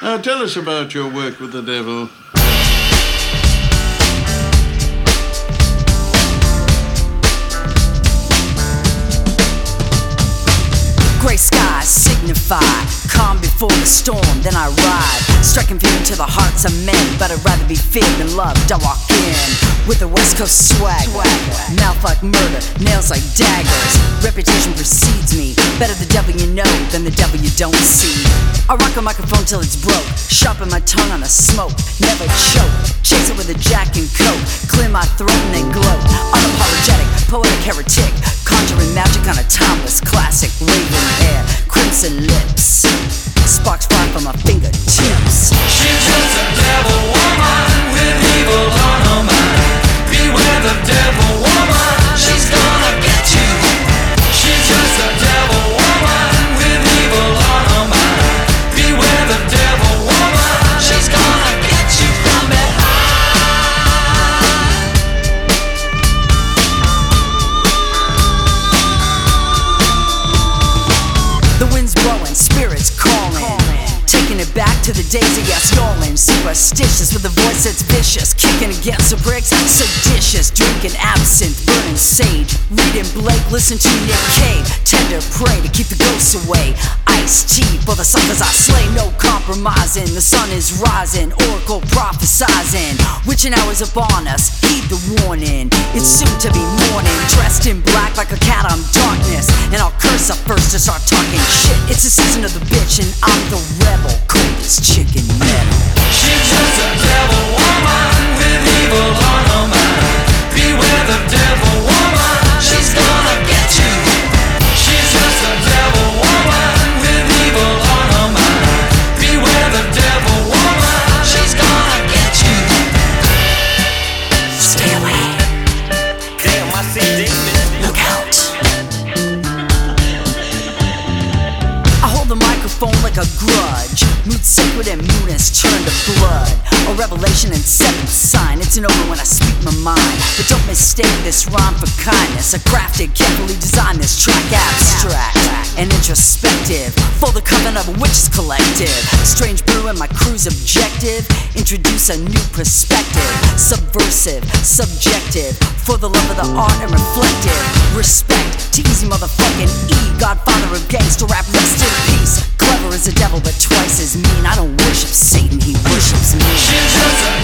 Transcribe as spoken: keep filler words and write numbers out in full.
Now tell us about your work with the devil. Gray skies signify calm before the storm, then I ride, striking fear into the hearts of men. But I'd rather be feared than loved. I walk in with a West Coast swag, mouth like murder, nails like daggers. Reputation precedes me. Better the devil you know than the devil you don't see. I rock a microphone till it's broke, sharpen my tongue on a smoke, never choke. Chase it with a jack and coke, clear my throat and then gloat. Unapologetic, poetic heretic, conjuring magic on a timeless classic. Raven hair, crimson lips, sparks fly from my fingertips. She's just a devil woman with evil on her mind. Beware the devil woman, she's gonna get you. She's just a devil woman with evil on her mind. Beware the devil woman, she's gonna get you from behind. The wind's blowing, spirits calling, taking it back to the days of yes yawling. Superstitious with a voice that's vicious, kicking against the bricks, seditious. Drinking absinthe, burning sage, reading Blake, listen to Nick Cave. Tender prey to keep the ghosts away. Ice-T for the suckers I slay. No compromising, the sun is rising. Oracle prophesizing, witching hours upon us. Heed the warning, it's soon to be morning. Dressed in black like a cat, I'm darkness, and I'll curse up first to start talking shit. It's the season of the bitch and I'm the rebel, cold as chicken metal. She's just a devil woman with evil on her mind. Beware the devil woman, she's gonna get you. She's just a devil woman with evil on her mind. Beware the devil woman, she's gonna get you. Stay away. Damn, I see demons. Look out. I hold the microphone like a grudge. Mood sacred and moon has turned to blood. A revelation and seventh sign. It's an over when I speak my mind. But don't mistake this rhyme for kindness. I crafted, carefully designed this track abstract and introspective for the coven of a witches collective. Strange brew and my crew's objective. Introduce a new perspective. Subversive, subjective, for the love of the art and reflective. Respect to easy motherfucking E, godfather of gangster rap, rest in peace. Clever as a devil but twice as mean. I don't worship Satan, he worships me. She's just a